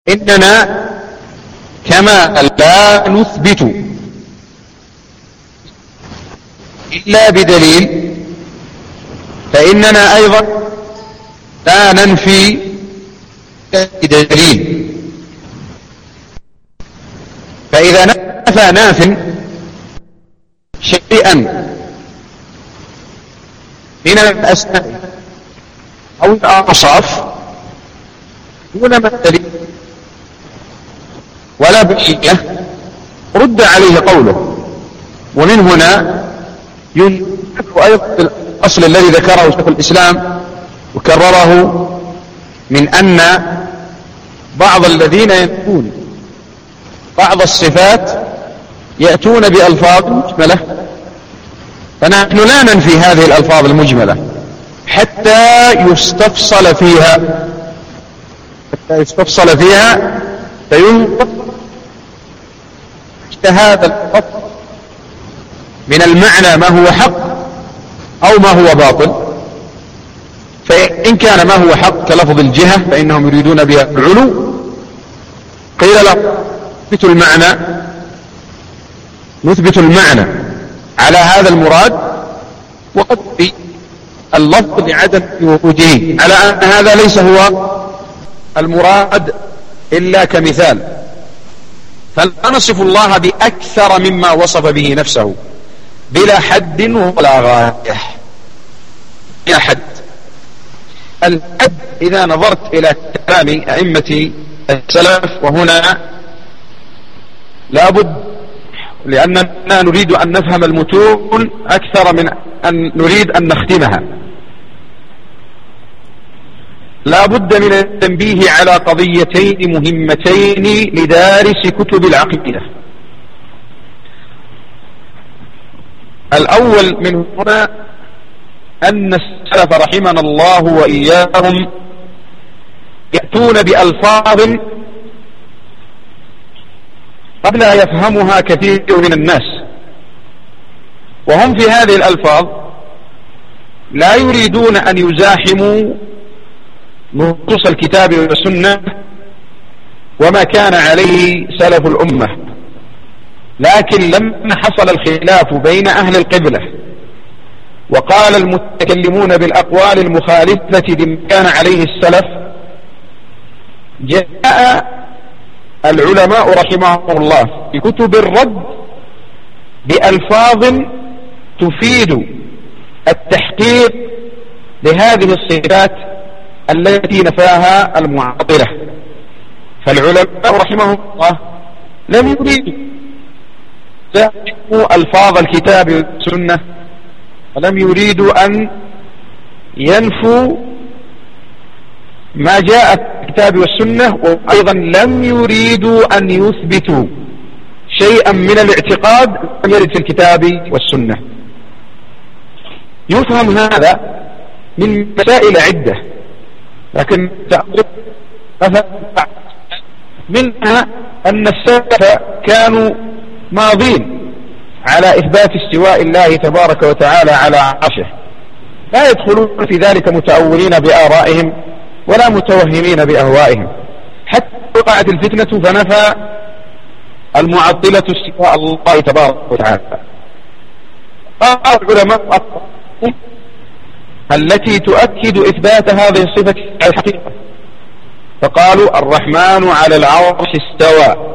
إننا كما لا نثبت إلا بدليل فإننا أيضا لا ننفي بدليل. فإذا نفى ناف شيئا من الأسماء أو الأوصاف دون ما دليل ولا بقية رد عليه قوله. ومن هنا ينفع أيضا الأصل الذي ذكره شيخ الإسلام وكرره من أن بعض الذين ينفون بعض الصفات يأتون بألفاظ مجملة، فنحن لا ننفي هذه الألفاظ المجملة حتى يستفصل فيها فينظر هذا اللفظ من المعنى ما هو حق أو ما هو باطل. فإن كان ما هو حق كلفظ الجهة فإنهم يريدون بها العلو، قيل له نثبت المعنى على هذا المراد، وقد في اللفظ لعدم وجوده على أن هذا ليس هو المراد إلا كمثال. فلا نصف الله بأكثر مما وصف به نفسه بلا حد ولا غاية. بلا حد. الحد إذا نظرت إلى كلام أئمة السلف، وهنا لابد لأننا نريد أن نفهم المتون أكثر من أن نريد أن نختمها، لا بد من التنبيه على قضيتين مهمتين لدارس كتب العقيدة. الأول من هنا أن السلف رحمنا الله وإياهم يأتون بألفاظ قد لا يفهمها كثير من الناس، وهم في هذه الألفاظ لا يريدون أن يزاحموا نصوص الكتاب والسنة وما كان عليه سلف الأمة. لكن لما حصل الخلاف بين أهل القبلة وقال المتكلمون بالأقوال المخالفة لما كان عليه السلف، جاء العلماء رحمهم الله في كتب الرد بألفاظ تفيد التحقيق لهذه الصفات التي نفاها المعطلة. فالعلماء رحمهم الله لم يريدوا ألفاظ الكتاب والسنة، ولم يريدوا أن ينفوا ما جاء في الكتاب والسنة، وأيضا لم يريدوا أن يثبتوا شيئا من الاعتقاد لم يرد في الكتاب والسنة. يفهم هذا من مسائل عدة، لكن منها أن السلف كانوا ماضين على إثبات استواء الله تبارك وتعالى على عرشه، لا يدخلون في ذلك متأولين بآرائهم ولا متوهمين بأهوائهم، حتى وقعت الفتنة فنفى المعطلة استواء الله تبارك وتعالى. قال العلماء التي تؤكد إثبات هذه الصفة على الحقيقة، فقالوا الرحمن على العرش استوى.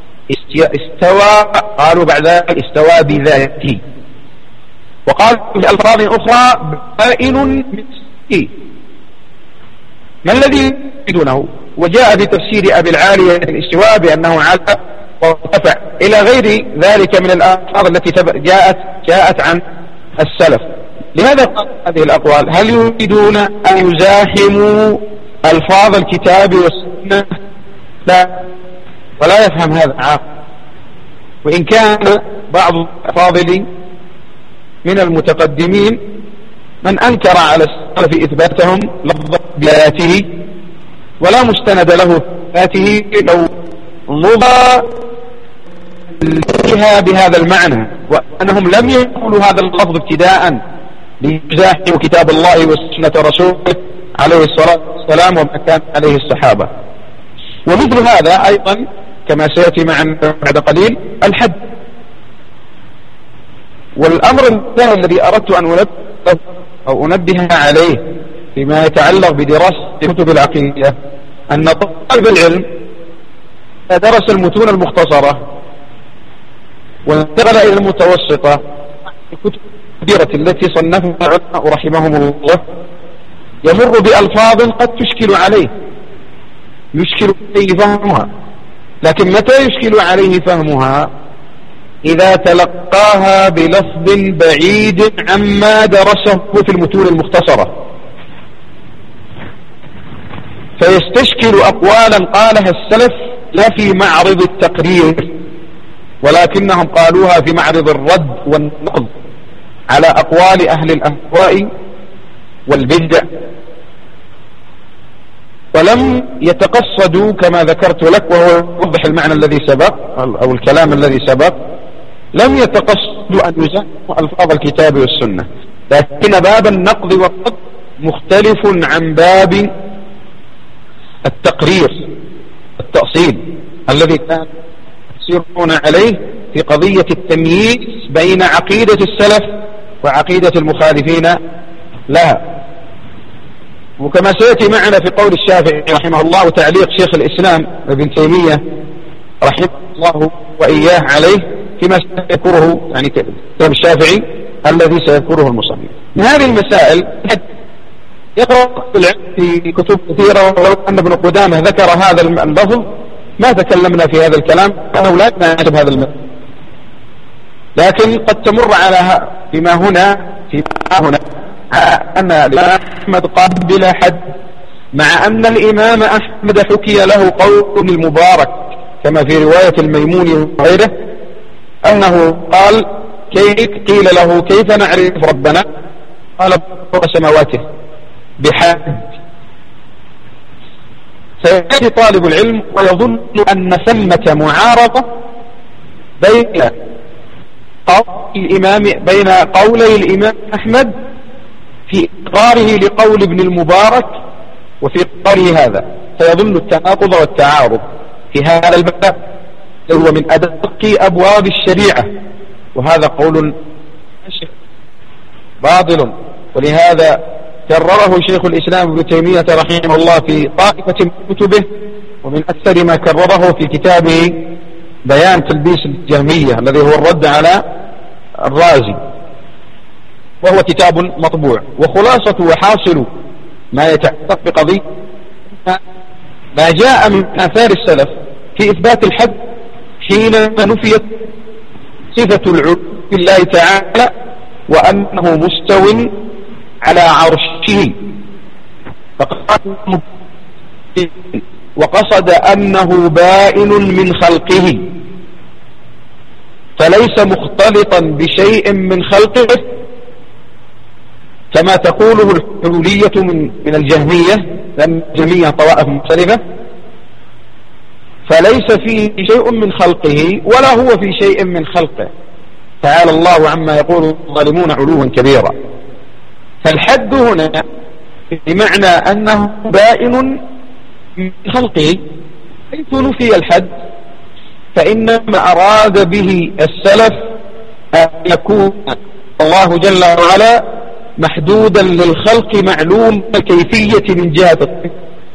قالوا بعد ذلك استوى بذاته. وقالوا بألفاظ أخرى بائن من سئ. ما الذي يريدونه؟ وجاء في تفسير أبي العالية الاستواء بأنه على وارتفع إلى غير ذلك من الألفاظ التي جاءت عن السلف. لماذا قال هذه الأقوال؟ هل يريدون أن يزاحموا ألفاظ الكتاب والسنة؟ لا، ولا يفهم هذا عاقل. وإن كان بعض الأفاضل من المتقدمين من أنكر على السلف إثباتهم لفظ بآياته ولا مستند له ذاته لو نظر فيها بهذا المعنى، وأنهم لم يقولوا هذا اللفظ ابتداء ليزاحموا كتاب الله وسنة رسوله عليه الصلاة والسلام وما كان عليه الصحابة. ومثل هذا أيضا كما سيأتي معنا بعد قليل الحد. والأمر الثاني الذي أردت أن أنبه عليه فيما يتعلق بدراسة كتب العقيدة أن طالب العلم درس المتون المختصرة وانتقل إلى المتوسطة الكتب الكبيرة التي صنفها العلماء رحمهم الله يمر بألفاظ قد تشكل عليه فهمها، لكن متى يشكل عليه فهمها؟ إذا تلقاها بلفظ بعيد عما درسه في المتون المختصرة، فيستشكل أقوالا قالها السلف لا في معرض التقرير، ولكنهم قالوها في معرض الرد والنقد على أقوال أهل الأهواء والبدع، ولم يتقصدوا كما ذكرت لك، وهو يوضح المعنى الذي سبق أو الكلام الذي سبق، لم يتقصدوا أن يزاحوا ألفاظ الكتاب والسنة، لكن باب النقد والرد مختلف عن باب التقرير التأصيل الذي كان يسيرون عليه في قضية التمييز بين عقيدة السلف وعقيدة المخالفين لها. وكما سيأتي معنا في قول الشافعي رحمه الله وتعليق شيخ الإسلام ابن تيمية رحمه الله وإياه عليه فيما سيذكره يعني كتاب الشافعي الذي سيذكره المصنف. من هذه المسائل يقرأ العلم في كتب كثيرة، ولو أن ابن قدامة ذكر هذا اللفظ ما تكلمنا في هذا الكلام أو لا نعجب هذا المثل، لكن قد تمر على فيما هنا أن الإمام أحمد قال بلا حد، مع أن الإمام أحمد حكي له قول المبارك كما في رواية الميموني وغيره أنه قال قيل له كيف نعرف ربنا؟ قال فوق سماواته بحد. سيأتي طالب العلم ويظن أن ثمة معارضة بين قولي الإمام أحمد في إقراره لقول ابن المبارك وفي قوله هذا، فيظن التناقض والتعارض في هذا الباب هو من أدق أبواب الشريعة، وهذا قول باطل، ولهذا كرره شيخ الإسلام ابن تيمية رحمه الله في طائفة من كتبه، ومن أكثر ما كرره في كتابه بيان تلبيس الجهمية الذي هو الرد على الرازي، وهو كتاب مطبوع. وخلاصة وحاصل ما يتعلق بقضية ما جاء من آثار السلف في إثبات الحد حينما نفيت صفة العلو بالله تعالى وأنه مستو على عرشه، وقصد أنه بائن من خلقه فليس مختلطا بشيء من خلقه كما تقوله الحلولية من الجهمية، لأن الجهمية طوائف مختلفة، فليس فيه شيء من خلقه ولا هو في شيء من خلقه، تعالى الله عما يقول الظالمون علوا كبيرا. فالحد هنا بمعنى أنه بائن من خلقه، حيث نفي الحد فإنما أراد به السلف أن يكون الله جل وعلا محدودا للخلق معلوم الكيفية من جهة الصفة،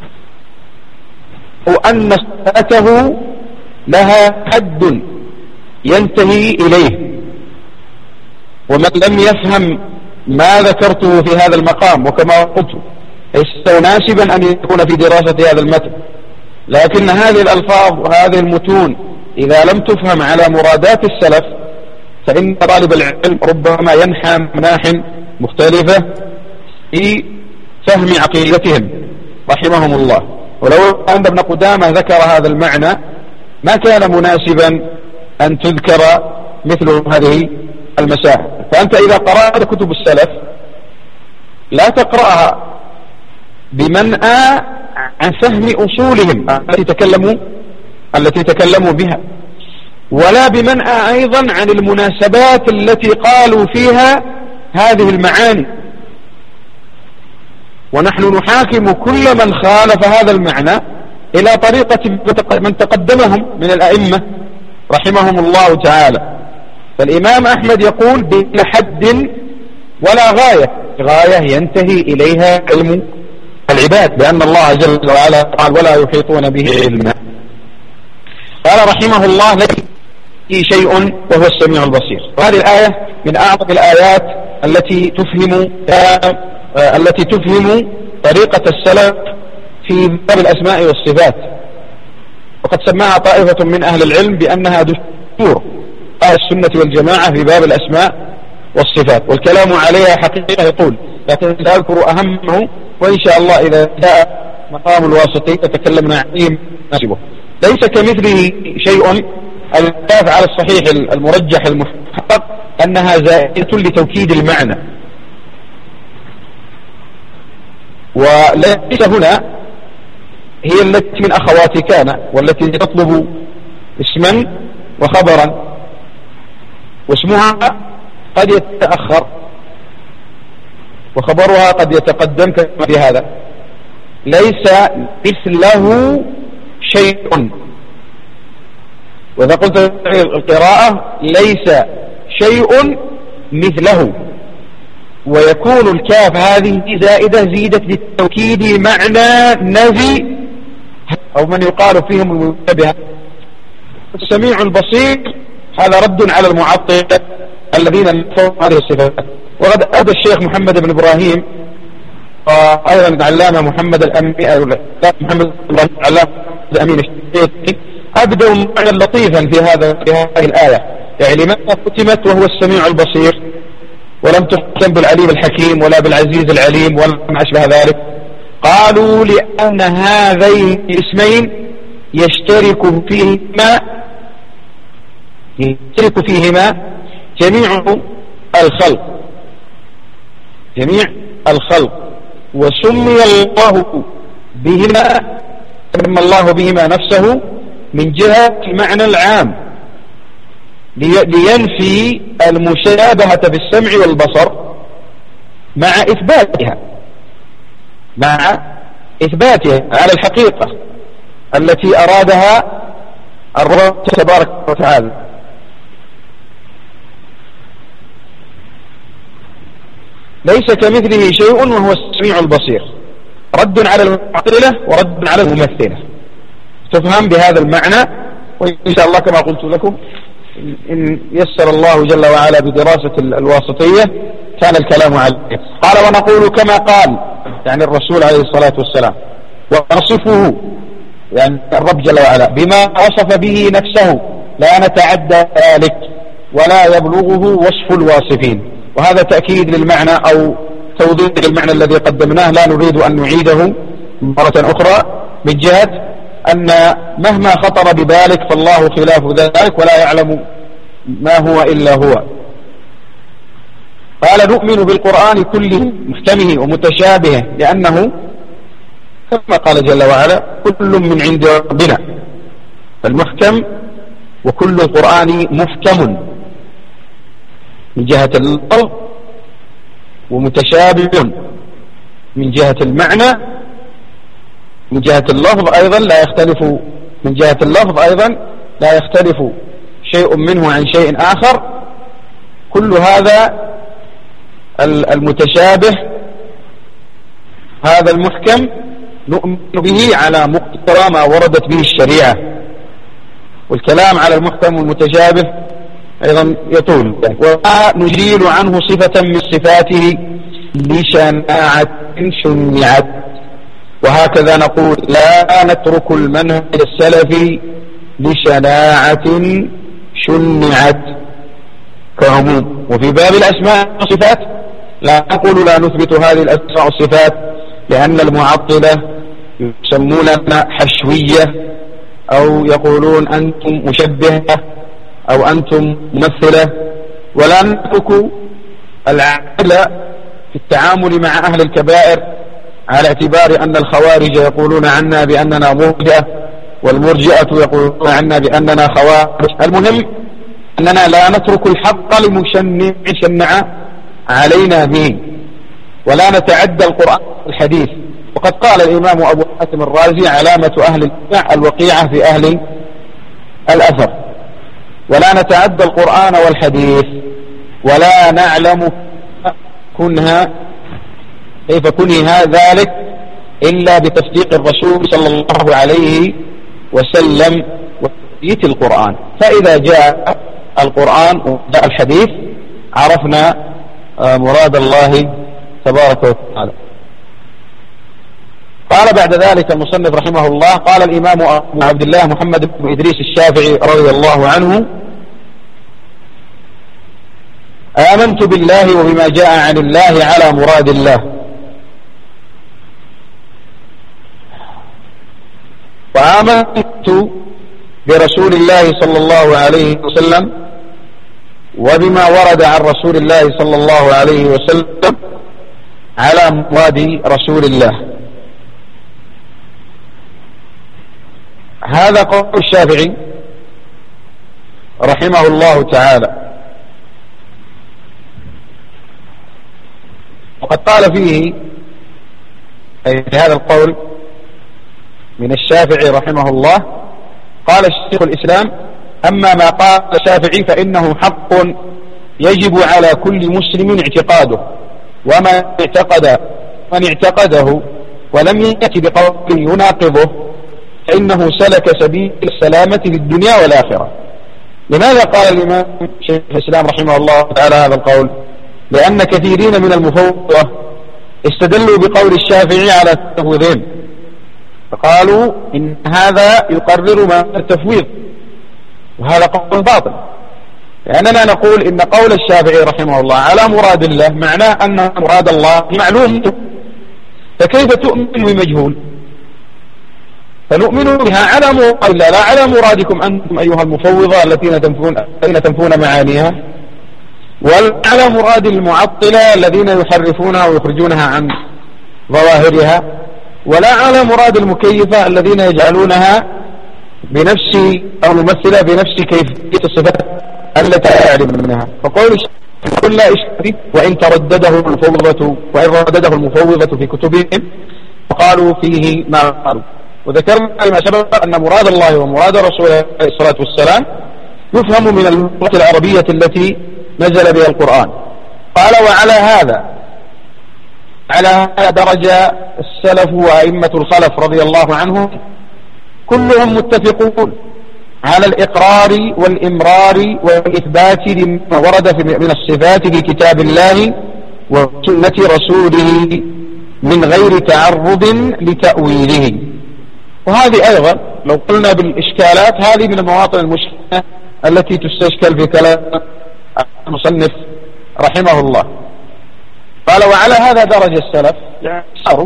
وأن صفاته لها حد ينتهي إليه. ومن لم يفهم ما ذكرته في هذا المقام وكما قلت ليس مناسبا أن يكون في دراسة هذا المتن، لكن هذه الألفاظ وهذه المتون إذا لم تفهم على مرادات السلف فإن طالب العلم ربما ينحى مناح مختلفة في فهم عقيدتهم رحمهم الله. ولو أن ابن قدامة ذكر هذا المعنى ما كان مناسبا أن تذكر مثل هذه المسائل. فأنت إذا قرأت كتب السلف لا تقرأها بمنأى عن فهم أصولهم التي تكلموا بها، ولا بمنأى أيضا عن المناسبات التي قالوا فيها هذه المعاني. ونحن نحاكم كل من خالف هذا المعنى إلى طريقة من تقدمهم من الأئمة رحمهم الله تعالى. فالإمام أحمد يقول بلا حد ولا غاية ينتهي إليها علم العباد، لأن الله جل وعلا قال ولا يحيطون به علما. قال رحمه الله ليس شيء وهو السميع البصير. وهذه الآية من أعظم الآيات التي تفهم طريقة السلف في باب الأسماء والصفات، وقد سماها طائفة من أهل العلم بأنها دستور أهل السنة والجماعة في باب الأسماء والصفات، والكلام عليها حقيقة يطول، لكن سأذكر أهمه، وإن شاء الله إذا جاء مقام الواسطي تتكلمنا عنه ناسبه. ليس كمثله شيء. الكاف على الصحيح المرجح المحقق أنها زائدة لتوكيد المعنى، وليس هنا هي التي من أخوات كان، والتي تطلب اسما وخبرا، واسمها قد يتأخر وخبرها قد يتقدم كما في هذا. ليس مثله شيء، وإذا قلت القراءة ليس شيء مثله، ويكون الكاف هذه زائدة زيدت للتوكيد معنى نفي أو من يقال فيهم المشبهة. السميع البصير هذا رد على المعطلة الذين نفوا هذه الصفات. وقد أبدى الشيخ محمد بن إبراهيم وأيضا العلامة محمد الأمين الشيخ أبدوا معنى لطيفا في هذه الآية، يعني لماذا ختمت وهو السميع البصير ولم تختم بالعليم الحكيم ولا بالعزيز العليم ولا ما أشبه ذلك؟ قالوا لأن هذين الاسمين يشترك فيهما جميع الخلق، وسمي الله بهما نفسه من جهة المعنى العام لينفي المشابهة بالسمع والبصر مع إثباتها على الحقيقة التي أرادها الرب تبارك وتعالى. ليس كمثله شيء وهو السميع البصير، رد على المعطلة ورد على الممثلة، تفهم بهذا المعنى. وإن شاء الله كما قلت لكم إن يسر الله جل وعلا بدراسة الواسطية كان الكلام عليه. قال ونقول كما قال، يعني الرسول عليه الصلاة والسلام، ونصفه يعني الرب جل وعلا بما وصف به نفسه لا نتعدى ذلك ولا يبلغه وصف الواصفين. وهذا تأكيد للمعنى أو توضيح للمعنى الذي قدمناه، لا نريد أن نعيده مرة أخرى، من جهة أن مهما خطر ببالك فالله خلاف ذلك ولا يعلم ما هو إلا هو. قال نؤمن بالقرآن كله محكمه ومتشابهه، لأنه كما قال جل وعلا كل من عند ربنا، المحكم وكل القرآن محكم من جهة اللفظ ومتشابه من جهة المعنى. من جهة اللفظ أيضا لا يختلف شيء منه عن شيء آخر. كل هذا المتشابه هذا المحكم نؤمن به على مقتضى ما وردت به الشريعة. والكلام على المحكم والمتشابه أيضا يطول، ونجيل عنه صفة من صفاته لشناعة شنعت. وهكذا نقول لا نترك المنهج السلفي لشناعة شنعت كعموم. وفي باب الأسماء والصفات لا نقول لا نثبت هذه الأسماء والصفات، لأن المعطلة يسموننا حشوية، أو يقولون أنتم مشبهة أو أنتم ممثلة. ولا نترك العدل في التعامل مع أهل الكبائر على اعتبار أن الخوارج يقولون عنا بأننا مرجئة، والمرجئة يقولون عنا بأننا خوارج. المهم أننا لا نترك الحق لمشنع علينا به، ولا نتعدى القرآن الحديث وقد قال الإمام أبو حاتم الرازي: علامة أهل البدع الوقيعة في أهل الأثر، ولا نتعدى القرآن والحديث ولا نعلم كيف كنها ذلك إلا بتصديق الرسول صلى الله عليه وسلم وتثبيت القرآن. فإذا جاء القرآن وجاء الحديث عرفنا مراد الله تبارك وتعالى. قال بعد ذلك المصنف رحمه الله: قال الإمام أبو عبد الله محمد بن إدريس الشافعي رضي الله عنه: آمنت بالله وبما جاء عن الله على مراد الله، وآمنت برسول الله صلى الله عليه وسلم وبما ورد عن رسول الله صلى الله عليه وسلم على مراد رسول الله. هذا قول الشافعي رحمه الله تعالى. وقد قال فيه أي في هذا القول من الشافعي رحمه الله، قال الشيخ الإسلام: أما ما قال الشافعي فإنه حق يجب على كل مسلم اعتقاده، ومن اعتقده ولم يأتي بقول يناقضه فإنه سلك سبيل السلامة في الدنيا والآخرة. لماذا قال الإمام شيخ الإسلام رحمه الله تعالى هذا القول؟ لأن كثيرين من المفوضة استدلوا بقول الشافعي على التفويضين، فقالوا إن هذا يقرر ما التفويض، وهذا قول باطل، لأننا نقول إن قول الشافعي رحمه الله على مراد الله معناه أن مراد الله معلوم، فكيف تؤمن بمجهول؟ فنؤمن بها على مراد الله لا على مرادكم أنتم أيها المفوضة الذين تنفون معانيها، ولا على مراد المعطلة الذين يحرفونها ويخرجونها عن ظواهرها، ولا على مراد المكيفة الذين يجعلونها بنفس أو ممثلة بنفس كيفية الصفات التي يعلم منها. فقول كل لا إشكال وإن ردده المفوضة في كتبهم وقالوا فيه ما قالوا. وذكرنا ما سبق أن مراد الله ومراد رسوله عليه الصلاة والسلام يفهم من اللغة العربية التي نزل بها القرآن. قال: وعلى هذا درج السلف وأئمة الخلف رضي الله عنهم كلهم متفقون على الإقرار والإمرار والإثبات لما ورد من الصفات في كتاب الله وسنة رسوله من غير تعرض لتأويله. وهذه أيضا لو قلنا بالإشكالات هذه من المواطن المشكلة التي تستشكل في كلام المصنف رحمه الله. قال: وعلى هذا درج السلف يعني صاروا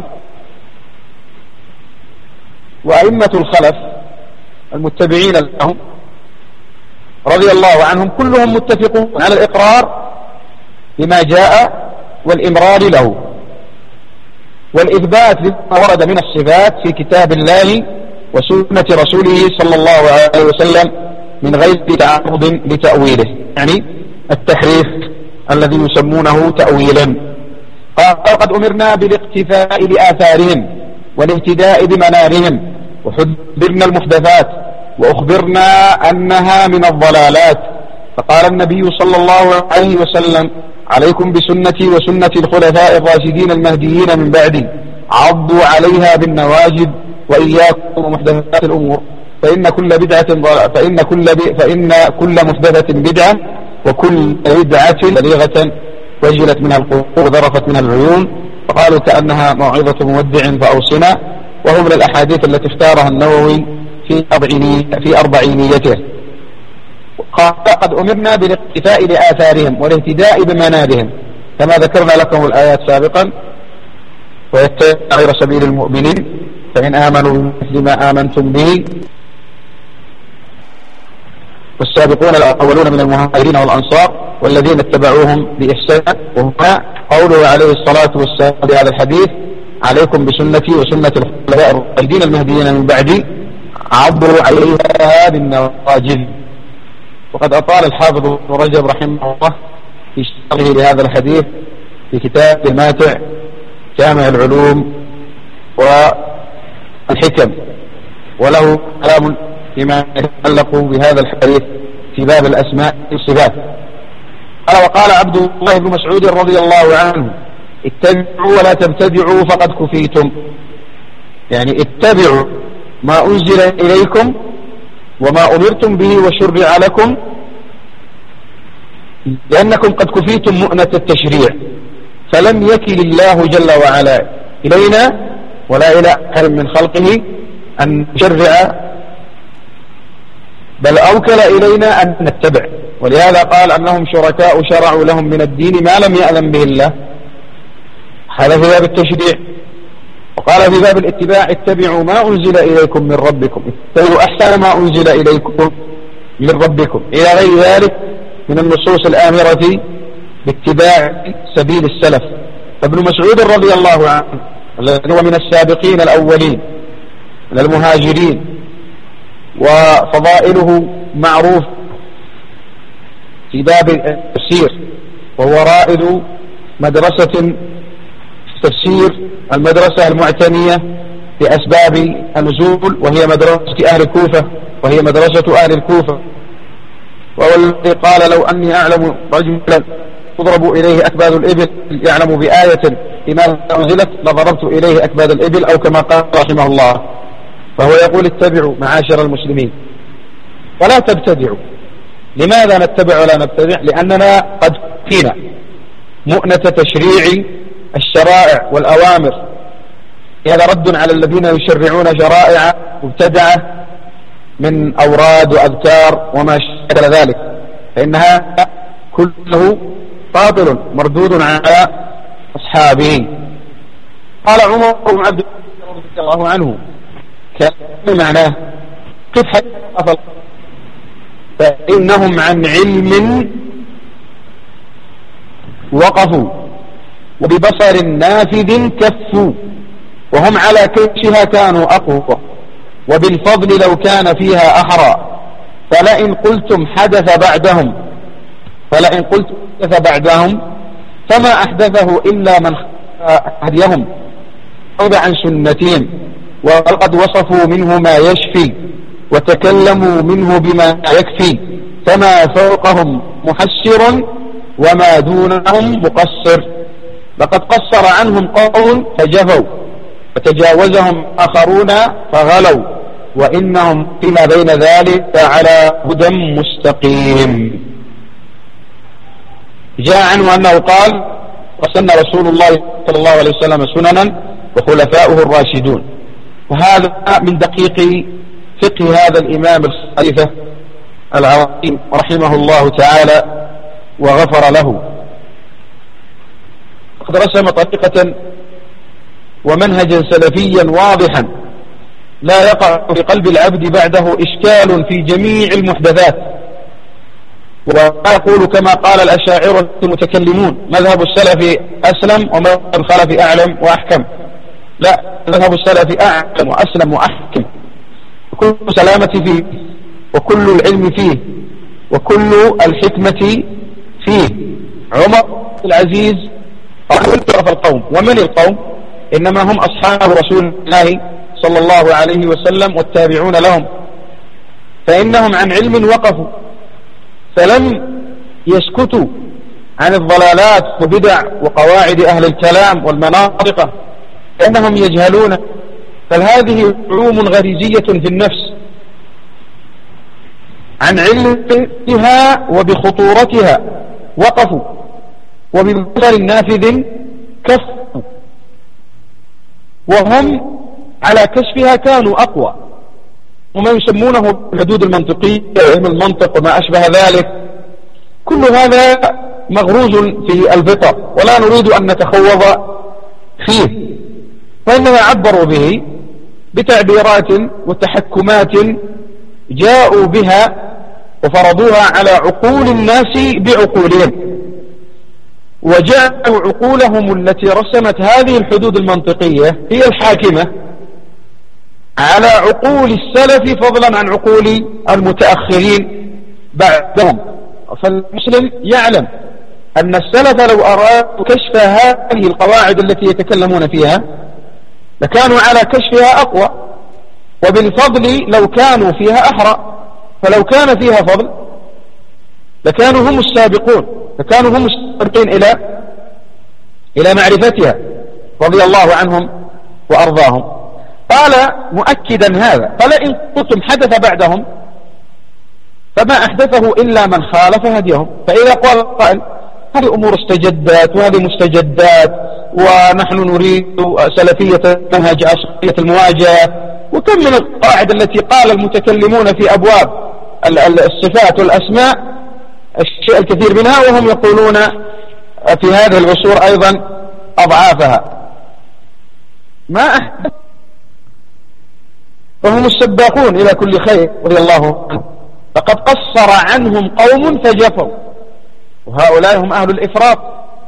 وأئمة الخلف المتبعين لهم رضي الله عنهم كلهم متفقون على الإقرار بما جاء والإمرار له والإثبات لما ورد من الصفات في كتاب الله وسنة رسوله صلى الله عليه وسلم من غير تعرض لتأويله، يعني التحريف الذي يسمونه تأويلا. قال: قد أمرنا بالاقتفاء لآثارهم والاهتداء بمنارهم وحذرنا المحدثات وأخبرنا أنها من الضلالات. فقال النبي صلى الله عليه وسلم: عليكم بسنتي وسنة الخلفاء الراشدين المهديين من بعدي، عضوا عليها بالنواجذ وإياكم ومحدثات الأمور فإن كل محدثة بدعة وكل بدعة بليغة وجلت منها القلوب وذرفت منها العيون. فقالوا كأنها موعظة مودع فأوصنا، وهو من الأحاديث التي اختارها النووي في أربعينيته. قال: قد أمرنا بالاقتفاء لآثارهم والاهتداء بمنابهم كما ذكرنا لكم الآيات سابقا، ويتبع غير سبيل المؤمنين فإن آمنوا بمثل ما آمنتم به والسابقون الأولون من المهاجرين والأنصار والذين اتبعوهم بإحسان. وهنا قوله عليه الصلاة والسلام بهذا الحديث: عليكم بسنتي وسنة الخلفاء الراشدين المهديين من بعدي، عضوا عليها بالنواجذ. وقد أطال الحافظ ابن رجب رحمه الله في شرحه لهذا الحديث في كتاب الماتع جامع العلوم والحكم، وله كلام فيما يتعلق بهذا الحديث في باب الأسماء والصفات. وقال عبد الله بن مسعود رضي الله عنه: اتبعوا ولا تبتدعوا فقد كفيتم. يعني اتبعوا ما أنزل إليكم وما أمرتم به وشرع لكم، لأنكم قد كفيتم مؤنة التشريع، فلم يكل الله جل وعلا إلينا ولا إلى أحد من خلقه أن نشرع، بل أوكل إلينا أن نتبع. ولهذا قال أنهم شركاء شرعوا لهم من الدين ما لم يأذن به الله، هذا في باب التشريع. وقال في باب الاتباع: اتبعوا ما أنزل إليكم من ربكم، اتبعوا أحسن ما أنزل إليكم من ربكم، إلى غير ذلك من النصوص الآمرة باتباع سبيل السلف. فابن مسعود رضي الله عنه الذي هو من السابقين الأولين من المهاجرين، وفضائله معروف في باب التفسير، وهو رائد مدرسة التفسير، المدرسة المعتنية بأسباب النزول، وهي مدرسة أهل الكوفة، وهي مدرسة أهل الكوفة. وهو الذي قال: لو أني أعلم رجلا تضرب إليه أكباد الإبل يعلم بآية لماذا أنزلت لضربت إليه أكباد الإبل، أو كما قال رحمه الله. فهو يقول: اتبعوا معاشر المسلمين ولا تبتدعوا. لماذا نتبع ولا نبتدع؟ لأننا قد فينا مؤنة تشريع الشرائع والأوامر. هذا رد على الذين يشرعون شرائع مبتدعة من أوراد وأذكار وما شابه ذلك، فإنها كله باطل مردود على أصحابه. قال عمر بن عبد العزيز رضي الله عنه: كان معناه قف حتى فإنهم عن علم وقفوا، وببصر نافذ كفوا، وهم على كشها كانوا أقوى، وبالفضل لو كان فيها أحرى. فلئن قلتم حدث بعدهم فما أحدثه إلا من هديهم عود عن سنتهم، وقد وصفوا منه ما يشفي وتكلموا منه بما يكفي، فما فوقهم محسر وما دونهم مقصر. لقد قصر عنهم قوم فجفوا، وتجاوزهم آخرون فغلوا، وإنهم فيما بين ذلك على هدى مستقيم. جاء عنه أنه قال: وسن رسول الله صلى الله عليه وسلم سننا وخلفاؤه الراشدون. وهذا من دقيق فقه هذا الإمام الخليفة العظيم رحمه الله تعالى وغفر له. قد رسم طريقة ومنهجا سلفيا واضحا لا يقع في قلب العبد بعده إشكال في جميع المحدثات. ويقول كما قال الأشاعرة المتكلمون: مذهب السلف أسلم ومذهب الخلف أعلم وأحكم. لا، مذهب السلف أعلم وأسلم وأحكم، وكل سلامة فيه، وكل العلم فيه، وكل الحكمة فيه. عمر العزيز أخلف القوم. ومن القوم؟ إنما هم أصحاب رسول الله صلى الله عليه وسلم والتابعون لهم، فإنهم عن علم وقفوا، فلم يسكتوا عن الضلالات وبدع وقواعد أهل الكلام والمناطق، فإنهم يجهلون. فهذه علوم غريزية في النفس، عن علمها وبخطورتها وقفوا، وببصر نافذ كفوا، وهم على كشفها كانوا أقوى. وما يسمونه الحدود المنطقية وعلم المنطق وما أشبه ذلك، كل هذا مغروز في الفطر ولا نريد أن نتخوض فيه، فإنما عبروا به بتعبيرات وتحكمات جاءوا بها وفرضوها على عقول الناس بعقولهم، وجعلوا عقولهم التي رسمت هذه الحدود المنطقية هي الحاكمة على عقول السلف فضلا عن عقول المتأخرين بعدهم. فالمسلم يعلم أن السلف لو أرادوا كشف هذه القواعد التي يتكلمون فيها لكانوا على كشفها أقوى، وبالفضل لو كانوا فيها أحرى، فلو كان فيها فضل لكانوا هم السابقون، لكانوا هم السابقين إلى معرفتها رضي الله عنهم وأرضاهم. قال مؤكدا هذا، قال إن كنتم حدث بعدهم فما أحدثه إلا من خالف هديهم. فإذا قال قائل هذه أمور استجدت وهذه مستجدات، ونحن نريد سلفية منهج أصلية المواجهة، وكم من القواعد التي قال المتكلمون في أبواب الصفات والأسماء الشيء الكثير منها، وهم يقولون في هذه العصور أيضا أضعافها. ما أحدث، فهم السباقون إلى كل خير رضي الله عنهم. فقد قصر عنهم قوم فجفوا، وهؤلاء هم أهل الإفراط،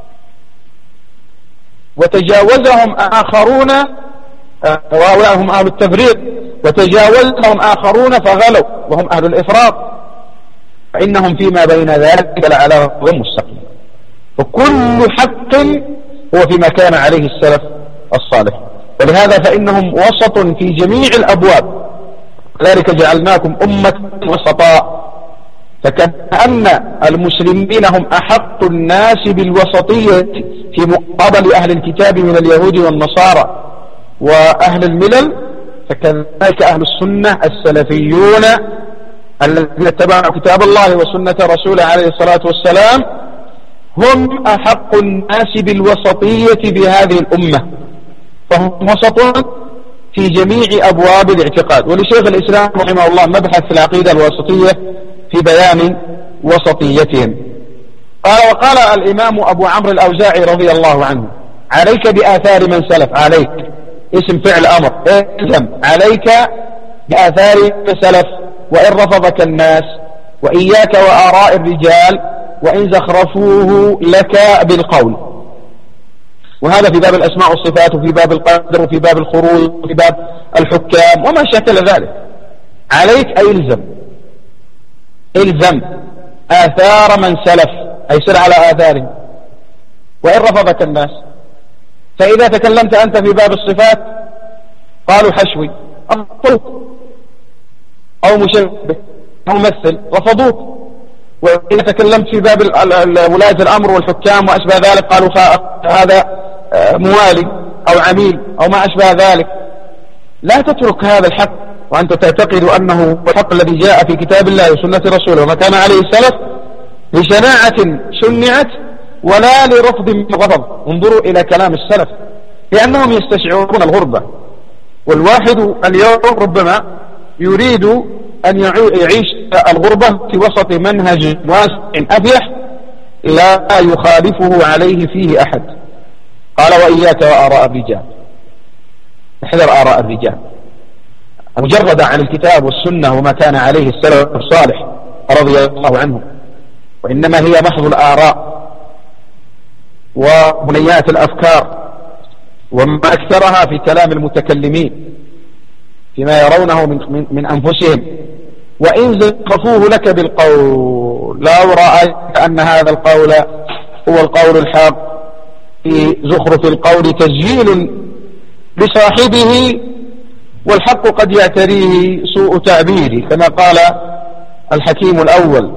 وتجاوزهم آخرون، وهؤلاء هم أهل التفريط، وتجاوزهم آخرون فغلوا وهم أهل الإفراط، فإنهم فيما بين ذلك لعلى هدى مستقيم. وكل حق هو فيما كان عليه السلف الصالح، ولهذا فإنهم وسط في جميع الأبواب، ذلك جعلناكم أمة وسطاء. فكأن المسلمين هم أحق الناس بالوسطية في مقابل أهل الكتاب من اليهود والنصارى وأهل الملل، فكذلك أهل السنة السلفيون الذين اتبعوا كتاب الله وسنة رسوله عليه الصلاة والسلام هم أحق الناس بالوسطية بهذه الأمة، فهم وسط في جميع أبواب الاعتقاد. ولشيخ الإسلام رحمه الله مبحث في العقيدة الوسطية في بيان وسطيتهم. وقال الإمام أبو عمرو الأوزاعي رضي الله عنه: عليك بآثار من سلف. عليك اسم فعل أمر، الزم عليك بآثار من سلف وإن رفضك الناس، وإياك وآراء الرجال وإن زخرفوه لك بالقول. وهذا في باب الأسماء والصفات، وفي باب القدر، وفي باب الخروج، وفي باب الحكام وما شكل ذلك. عليك أي الزم آثار من سلف، أي سر على آثارهم، وإن رفضك الناس. فإذا تكلمت أنت في باب الصفات قالوا حشوي أو مشبه أو ممثل، رفضوك. وإذا تكلمت في باب ولاية الأمر والحكام وأشبه ذلك قالوا هذا موالي أو عميل أو ما أشبه ذلك. لا تترك هذا الحق وأنت تعتقد أنه الحق الذي جاء في كتاب الله وسنة رسوله وما كان عليه السلف لشناعة شنعت ولا لرفض من غضب. انظروا إلى كلام السلف، لأنهم يستشعرون الغربة، والواحد اليوم ربما يريد أن يعيش الغربة في وسط منهج واسع أفيح لا يخالفه عليه فيه أحد. قال: وإياك وآراء الرجال، احذر آراء الرجال مجردة عن الكتاب والسنة وما كان عليه السلف الصالح رضي الله عنهم، وإنما هي محض الآراء وبنيات الأفكار وما أكثرها في كلام المتكلمين فيما يرونه من أنفسهم. وإن زخرفوه لك بالقول، لو رأيت أن هذا القول هو القول الحق، في زخرف القول تسجيل لصاحبه، والحق قد يعتريه سوء تعبيره، كما قال الحكيم الأول.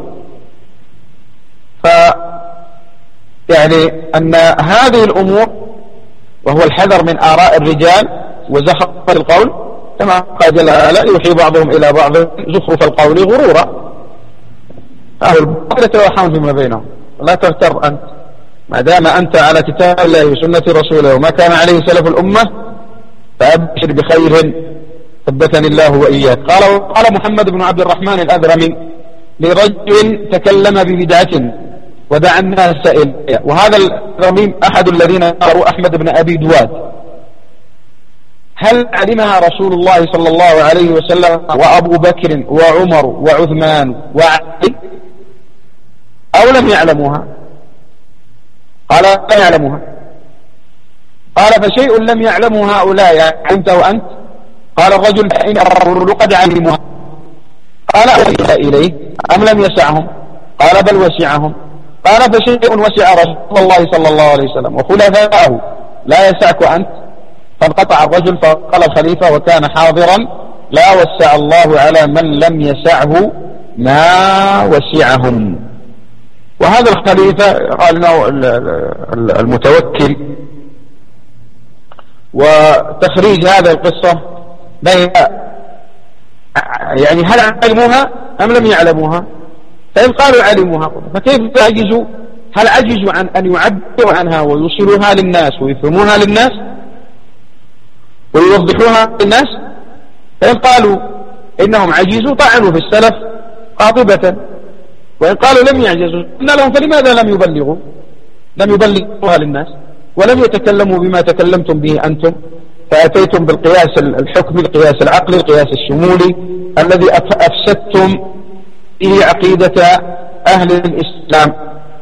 يعني أن هذه الأمور، وهو الحذر من آراء الرجال وزخرف القول، كما قال جل وعلا: يوحي بعضهم إلى بعض زخرف القول غرورا. أهل الباطل يتوحون فيما بينهم. لا تغتر أنت، ما دام أنت على كتاب الله وسنة رسوله وما كان عليه سلف الأمة فأبشر بخير ثبتني الله وإياك. قال محمد بن عبد الرحمن الأذرمي لرجل تكلم ببدعة ودعا الناس إليه، وهذا الأذرمي أحد الذين قالوا أحمد بن أبي دواد: هل علمها رسول الله صلى الله عليه وسلم وأبو بكر وعمر وعثمان وعلي أو لم يعلموها؟ قال: لا يعلموها. قال: فشيء لم يعلمه هؤلاء علمته أنت؟ قال الرجل: فإن الرسول قد علموها. قال: أوحي إليه أم لم يسعهم؟ قال: بل وسعهم. قال: فشيء وسع رسول الله صلى الله عليه وسلم وخلفاءه لا يسعك أنت؟ فانقطع الرجل، فقال الخليفة وكان حاضرا: لا وسع الله على من لم يسعه ما وسعهم. وهذا الخليفة قال انه المتوكل. وتخريج هذه القصة يعني هل علموها أم لم يعلموها؟ فإن قالوا علموها فكيف يعجزوا؟ هل عجزوا عن أن يعبروا عنها ويوصلوها للناس ويفهموها للناس ويوضحوها للناس؟ فإن قالوا إنهم عجزوا طعنوا في السلف قاطبة، وإن قالوا لم يعجزوا قلنا لهم فلماذا لم يبلغوها للناس ولم يتكلموا بما تكلمتم به أنتم، فأتيتم بالقياس الحكمي، القياس العقلي، القياس الشمولي الذي أفسدتم به عقيدة أهل الإسلام.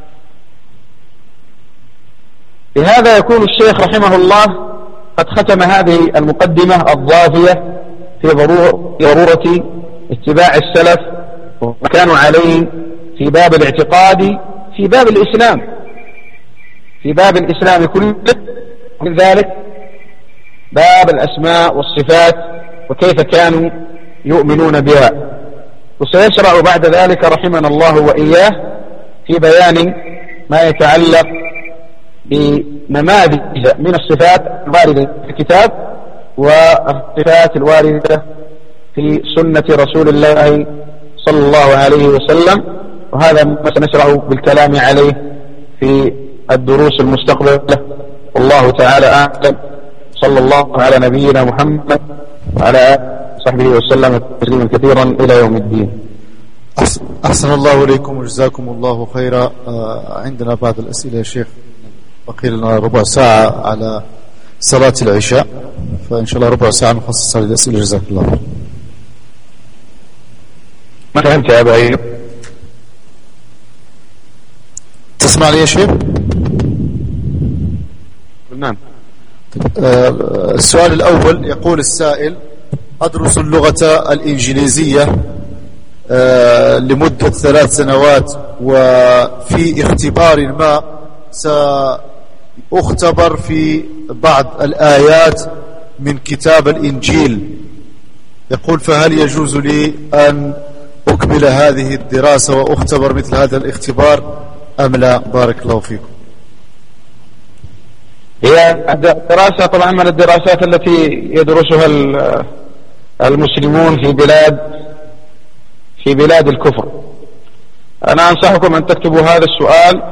بهذا يكون الشيخ رحمه الله قد ختم هذه المقدمة الضافية في ضرورة اتباع السلف وما كانوا عليه في باب الاعتقاد، في باب الإسلام، في باب الإسلام كله، من ذلك باب الأسماء والصفات وكيف كانوا يؤمنون بها. وسيشرع بعد ذلك رحمنا الله وإياه في بيان ما يتعلق بنماذج من الصفات الواردة في الكتاب والصفات الواردة في سنة رسول الله صلى الله عليه وسلم، وهذا ما سنشرع بالكلام عليه في الدروس المستقبلة. والله تعالى أعلم. صلى الله على نبينا محمد وعلى صحبه وسلم تسليما كثيرا إلى يوم الدين. أحسن الله إليكم وجزاكم الله خيرا. عندنا بعض الأسئلة يا شيخ، بقي لنا ربع ساعة على صلاة العشاء، فإن شاء الله ربع ساعة نخصصها للأسئلة. جزاك الله خير. ما فهمت يا أبا أيوب؟ تسمع لي يا شيخ؟ نعم. السؤال الأول يقول السائل: أدرس اللغة الإنجليزية لمدة 3 سنوات، وفي اختبار ما سأختبر في بعض الآيات من كتاب الإنجيل. يقول: فهل يجوز لي أن أكمل هذه الدراسة وأختبر مثل هذا الاختبار أم لا؟ بارك الله فيكم. هي الدراسة طبعا من الدراسات التي يدرسها المسلمون في بلاد الكفر. أنا أنصحكم أن تكتبوا هذا السؤال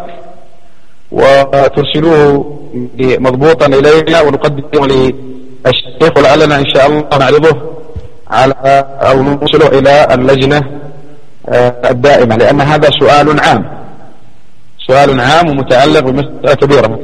وترسلوه مضبوطا إلينا ونقدمه للشيخ، ولعلنا إن شاء الله نعرضه أو نوصله إلى اللجنة الدائمة، لأن هذا سؤال عام ومتعلق بمسألة كبيرة.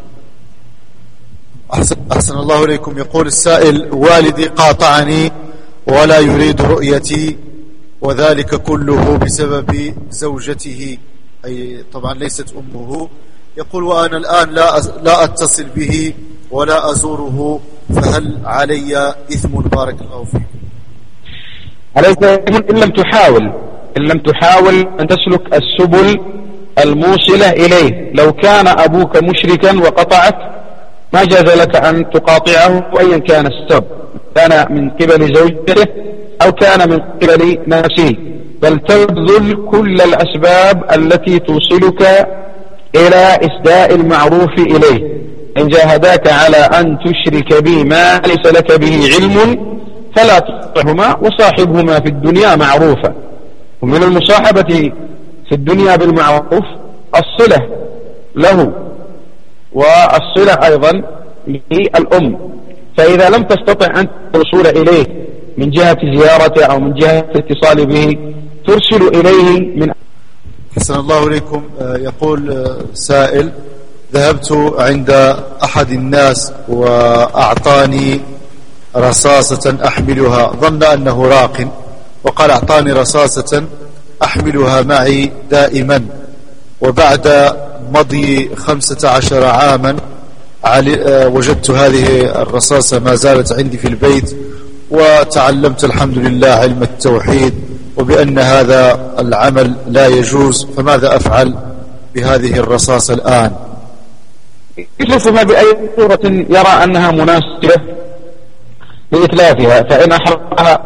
أحسن الله إليكم. يقول السائل: والدي قاطعني ولا يريد رؤيتي، وذلك كله بسبب زوجته، أي طبعا ليست أمه. يقول: وأنا الآن لا أتصل به ولا أزوره، فهل علي إثم؟ بارك الله فيك. عليك إن لم تحاول أن تسلك السبل الموصلة إليه. لو كان أبوك مشركا وقطعك ما جاز لك أن تقاطعه أيا كان السبب، كان من قبل زوجته أو كان من قبل نفسه، بل تبذل كل الأسباب التي توصلك إلى إسداء المعروف إليه. إن جاهداك على أن تشرك بي ما ليس لك به علم فلا تطعهما وصاحبهما في الدنيا معروفا. ومن المصاحبة في الدنيا بالمعروف الصلة له، والصلة أيضا للأم. فإذا لم تستطع أن الوصول إليه من جهة زيارته أو من جهة الاتصال به ترسل إليه من. حسن الله إليكم. يقول سائل: ذهبت عند أحد الناس وأعطاني رصاصة أحملها، ظن أنه راق، وقال: أعطاني رصاصة أحملها معي دائما، وبعد مضي 15 عاما وجدت هذه الرصاصة ما زالت عندي في البيت، وتعلمت الحمد لله علم التوحيد وبأن هذا العمل لا يجوز، فماذا أفعل بهذه الرصاصة الآن؟ يتلفها بأي صورة يرى أنها مناسبة لإتلافها، فإن أحرقها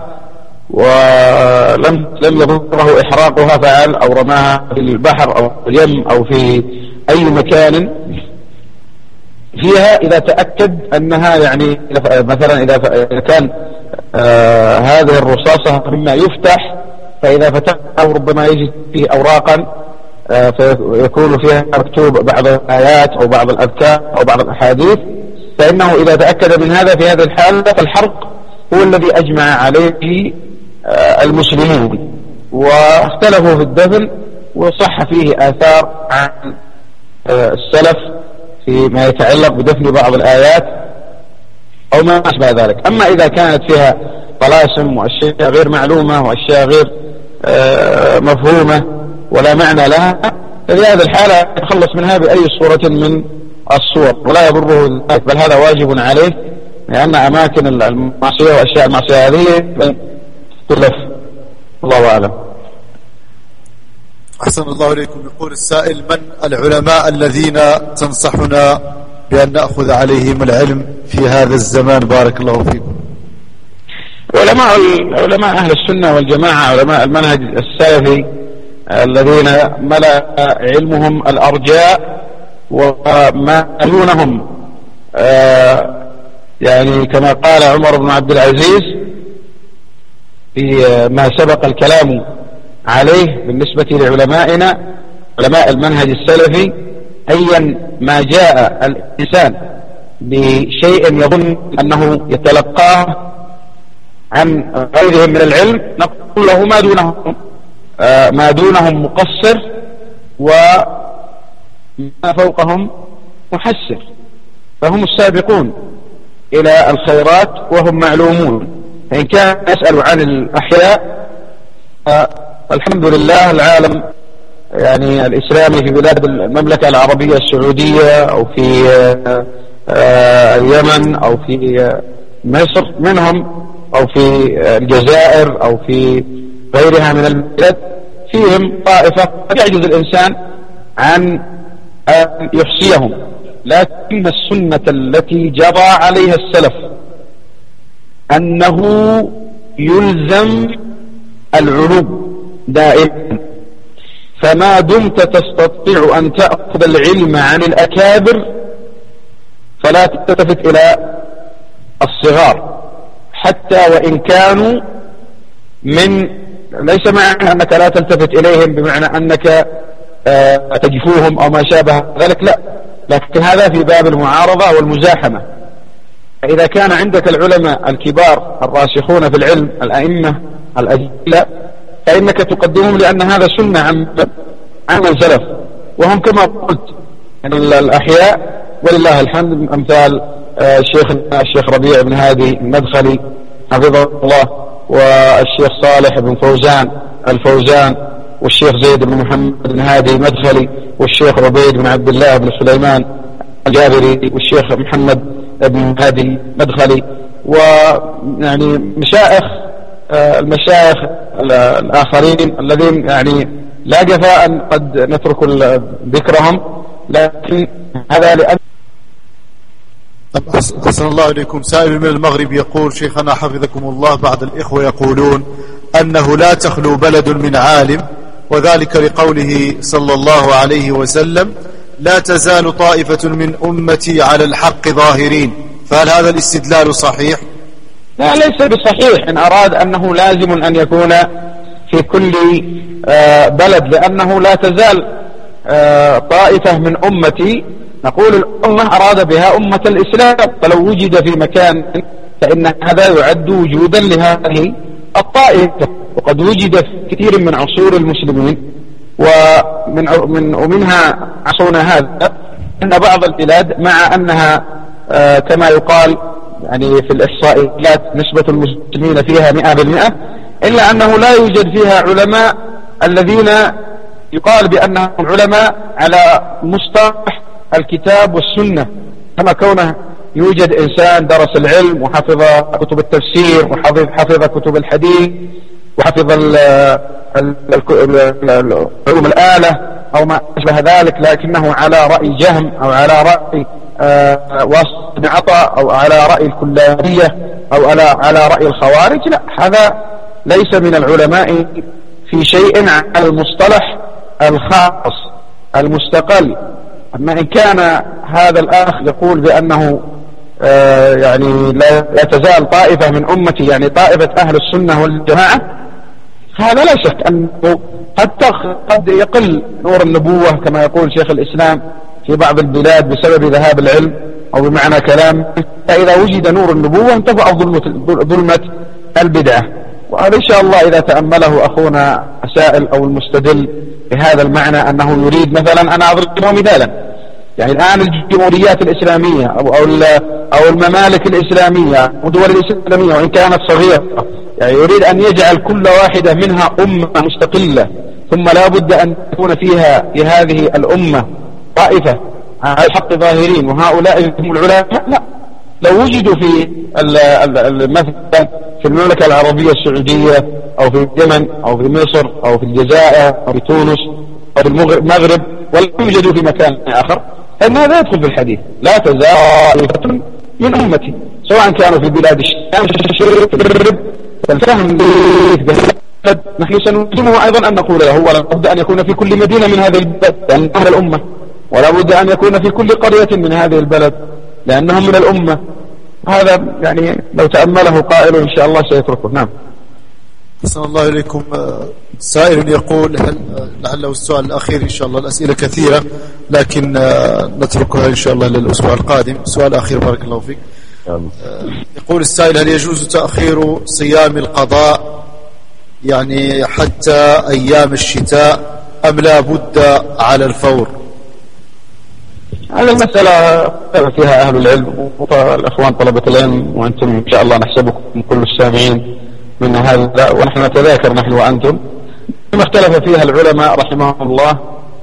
ولم يضره إحراقها فعل، أو رماها في البحر أو في اليم أو في أي مكان فيها، إذا تأكد أنها يعني مثلا إذا كان هذه الرصاصة مما يفتح، فإذا فتحه ربما يجد فيه أوراقا فيكون فيها مكتوب بعض الآيات أو بعض الأذكار أو بعض الأحاديث، فإنه إذا تأكد من هذا في هذه الحالة فالحرق هو الذي أجمع عليه المسلمين، واختلفوا في الدفن، وصح فيه آثار عن السلف فيما يتعلق بدفن بعض الآيات أو ما أشبه ذلك. أما إذا كانت فيها طلاسم وأشياء غير معلومة وأشياء غير مفهومة ولا معنى لها، ففي هذه الحالة يتخلص منها بأي صورة من الصور ولا يضره ذلك، بل هذا واجب عليه، لأن أماكن المعصية وأشياء المعصية هذه تلف. الله أعلم. أحسن الله إليكم. يقول السائل: من العلماء الذين تنصحنا بأن نأخذ عليهم العلم في هذا الزمان؟ بارك الله فيكم. علماء أهل السنة والجماعة، علماء المنهج السلفي الذين ملأ علمهم الأرجاء وما دونهم، يعني كما قال عمر بن عبد العزيز في ما سبق الكلام عليه بالنسبة لعلمائنا علماء المنهج السلفي: أيا ما جاء الإنسان بشيء يظن أنه يتلقاه عن غيرهم من العلم نقول له ما دونهم مقصر وما فوقهم محسر، فهم السابقون إلى الخيرات وهم معلومون. فإن كان يسأل عن الأحياء الحمد لله العالم يعني الإسلامي في بلاد المملكة العربية السعودية أو في اليمن أو في مصر منهم، أو في الجزائر أو في غيرها من البلاد، فيهم طائفة قد يعجز الإنسان عن أن يحصيهم، لكن السنة التي جرى عليها السلف أنه يلزم العلوم دائما، فما دمت تستطيع أن تأخذ العلم عن الأكابر فلا تلتفت إلى الصغار، حتى وإن كانوا ليس معنى أنك لا تلتفت إليهم بمعنى أنك تجفوهم أو ما شابه ذلك، لا، لكن هذا في باب المعارضة والمزاحمة. فإذا كان عندك العلماء الكبار الراسخون في العلم الأئمة الأجلاء فإنك تقدمهم، لأن هذا سنة عن من سلف، وهم كما قلت الأحياء ولله الحمد، أمثال الشيخ ربيع بن هادي المدخلي حفظه الله، والشيخ صالح بن فوزان الفوزان، والشيخ زيد بن محمد بن هادي المدخلي، والشيخ ربيد بن عبد الله بن سليمان الجابري، والشيخ محمد بن هادي المدخلي، ويعني المشايخ الآخرين الذين يعني لا جفاء قد نترك ذكرهم، لكن هذا لأن أحسن الله إليكم. سائل من المغرب يقول: شيخنا حفظكم الله، بعض الإخوة يقولون أنه لا تخلو بلد من عالم، وذلك لقوله صلى الله عليه وسلم: لا تزال طائفة من أمتي على الحق ظاهرين، فهل هذا الاستدلال صحيح؟ لا، ليس بصحيح إن أراد أنه لازم أن يكون في كل بلد، لأنه لا تزال طائفة من أمتي، نقول الأمة أراد بها أمة الإسلام، فلو وجد في مكان فإن هذا يعد وجودا لهذه الطائفة، وقد وجد في كثير من عصور المسلمين، ومنها عصرنا هذا، أن بعض البلاد مع أنها كما يقال يعني في الإحصائيات نسبة المسلمين فيها 100%، إلا أنه لا يوجد فيها علماء الذين يقال بأنهم علماء على مصطلح الكتاب والسنة، كما كونه يوجد إنسان درس العلم وحفظ كتب التفسير وحفظ كتب الحديث وحفظ علوم الآلة أو ما أشبه ذلك، لكنه على رأي جهم أو على رأي واسطة بن عطاء أو على رأي الكلابية أو على رأي الخوارج، لا، هذا ليس من العلماء في شيء على المصطلح الخاص المستقل. أما إن كان هذا الأخ يقول بأنه يعني لا تزال طائفة من أمتي، يعني طائفة أهل السنة والجماعة، هذا لا شك أنه قد يقل نور النبوة كما يقول شيخ الإسلام في بعض البلاد بسبب ذهاب العلم أو بمعنى كلام، فإذا وجد نور النبوة انتفع ظلمة البدعة. وهذا إن شاء الله إذا تأمله أخونا السائل أو المستدل بهذا المعنى أنه يريد مثلا، أنا أضرب مثالا، يعني الآن الجمهوريات الإسلامية أو الممالك الإسلامية والدول الإسلامية وإن كانت صغيرة، يعني يريد أن يجعل كل واحدة منها أمة مستقلة، ثم لا بد أن يكون فيها في هذه الأمة طائفة على الحق ظاهرين وهؤلاء هم العلماء. لا، لو وجدوا في مثلا في المملكة العربية السعودية أو في اليمن أو في مصر أو في الجزائر أو في تونس أو في المغرب ولم يوجدوا في مكان آخر، أن هذا يدخل في الحديث لا تزال طائفة من أمتي، سواء كانوا في بلاد الشام فالفهم نحن سنلزمه أيضا أن نقول له ولا بد أن يكون في كل مدينة من هذه البلد لأنهم من الأمة، ولا بد أن يكون في كل قرية من هذه البلد لأنهم من الأمة. هذا يعني لو تأمله قائل إن شاء الله سيتركه. نعم. أحسن الله إليكم. سائل يقول لعله السؤال الأخير إن شاء الله، الأسئلة كثيرة لكن نتركها إن شاء الله للأسبوع القادم. سؤال أخير بارك الله فيك. يقول السائل: هل يجوز تأخير صيام القضاء يعني حتى أيام الشتاء أم لا بد على الفور؟ هذه المسألة فيها أهل العلم والأخوان طلبة العلم، وأنتم إن شاء الله نحسبكم كل السامعين من هذا ونحن نتذاكر نحن وأنتم، ثم اختلف فيها العلماء رحمهم الله.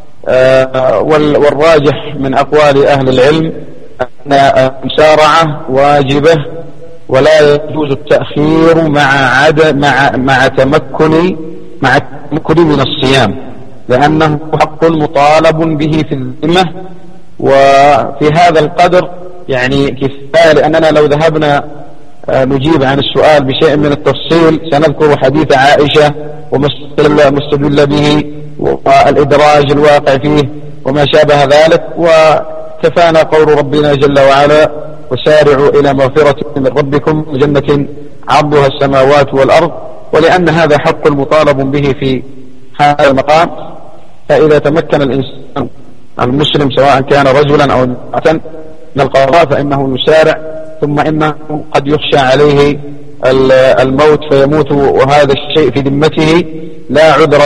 والراجح من أقوال أهل العلم أن المسارعة واجبة ولا يجوز التأخير مع تمكن من الصيام، لأنه حق مطالب به في الذمة. وفي هذا القدر يعني كفاية، لأننا لو ذهبنا نجيب عن السؤال بشيء من التفصيل سنذكر حديث عائشة وما استدل به والإدراج الواقع فيه وما شابه ذلك، وكفانا قول ربنا جل وعلا: وسارعوا إلى مغفرة من ربكم وجنة عرضها السماوات والأرض. ولأن هذا حق مطالب به في هذا المقام، فإذا تمكن الإنسان المسلم سواء كان رجلا أو امرأة من القضاء فإنه يسارع، ثم إنه قد يخشى عليه الموت فيموت وهذا الشيء في ذمته، لا عذر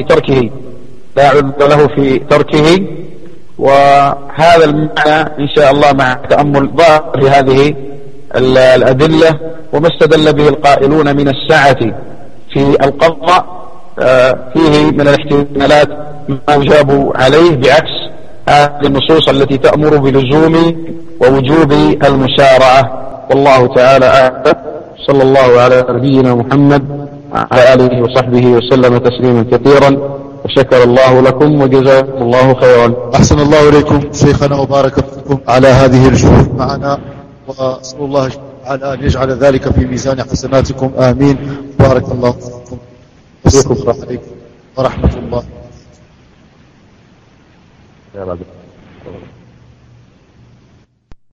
له في تركه. وهذا المعنى إن شاء الله مع تأمل ظاهر هذه الأدلة وما استدل به القائلون من السعة في القضاء فيه من الاحتمالات ما يجاب عليه بعكس هذه النصوص التي تأمر بلزوم ووجوب المسارعة. والله تعالى أعلم. صلى الله على نبينا محمد وعلى آله وصحبه وسلم تسليما كثيرا، وشكر الله لكم وجزاكم الله خيرا. أحسن الله إليكم شيخنا وبارك فيكم على هذه الجهود معنا، وأسأل الله تعالى أن يجعل ذلك في ميزان حسناتكم، آمين. بارك الله فيكم. السلام عليكم ورحمة الله.